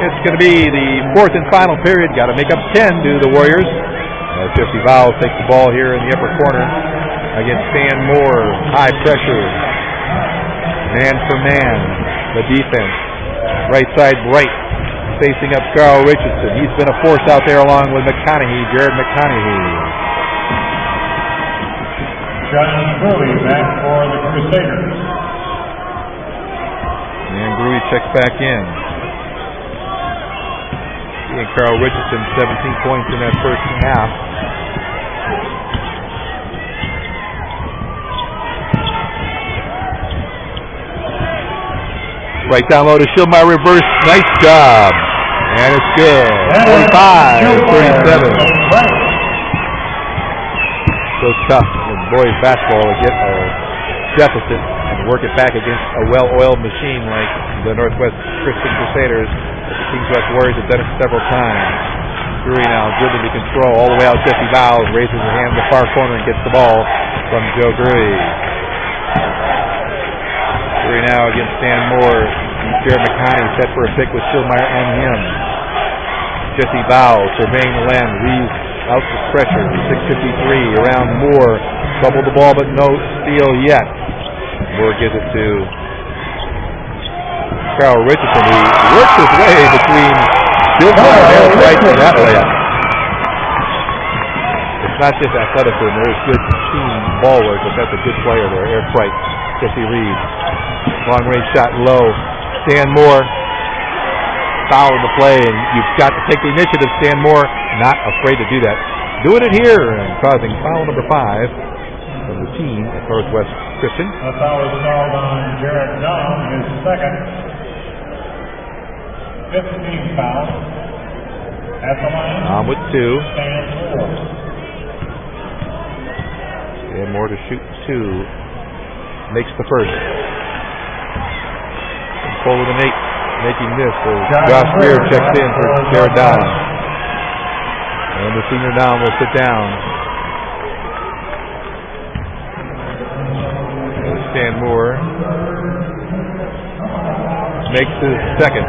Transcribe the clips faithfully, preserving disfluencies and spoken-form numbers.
it's going to be the fourth and final period. Got to make up ten to the Warriors. As Jesse Vowles takes the ball here in the upper corner against Stan Moore. High pressure. Man for man. The defense. Right side Bright. Facing up Carl Richardson. He's been a force out there along with McConaughey. Jared McConaughey. John Gruey back for the Crusaders. And Gruey checks back in. And Carl Richardson, seventeen points in that first half. Right down low to Schillmeyer, reverse. Nice job. And it's good. forty-five thirty-seven. So tough in boys basketball to get a deficit and work it back against a well-oiled machine like the Northwest Christian Crusaders. The Kings West Warriors have done it several times. Drury now dribbling to control all the way out. Jesse Vowles raises his hand in the far corner and gets the ball from Joe Drury. Drury now against Stan Moore. Jared McConaughey set for a pick with Schillmeyer and him. Jesse Vowles surveying the land. Reeves out the pressure. six fifty-three around Moore. Troubled the ball but no steal yet. Moore gives it to Carl Richardson. He works his way between Schillmeyer and Eric Wright for that layup. It's not just athleticism. There's good team ball work, but that's a good player there. Eric Wright. Jesse Reeves. Long range shot low. Stan Moore foul in the play, and you've got to take the initiative. Stan Moore not afraid to do that. Doing it here and causing foul number five from the team at Northwest Christian. A foul is called on Jared Dahm, his second. fifteen fouls at the line. Dahm with two. Stan Moore. Stan Moore to shoot two. Makes the first. Forward with an eight, making this as Josh Greer checks in for Jared Dahm. And the senior Dahm will sit down. And Stan Moore makes his second.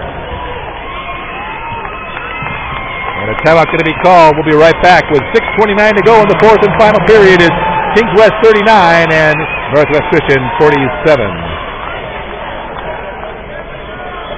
And a timeout going to be called. We'll be right back with six twenty-nine to go in the fourth and final period. Is Kings West thirty-nine and Northwest Christian forty-seven.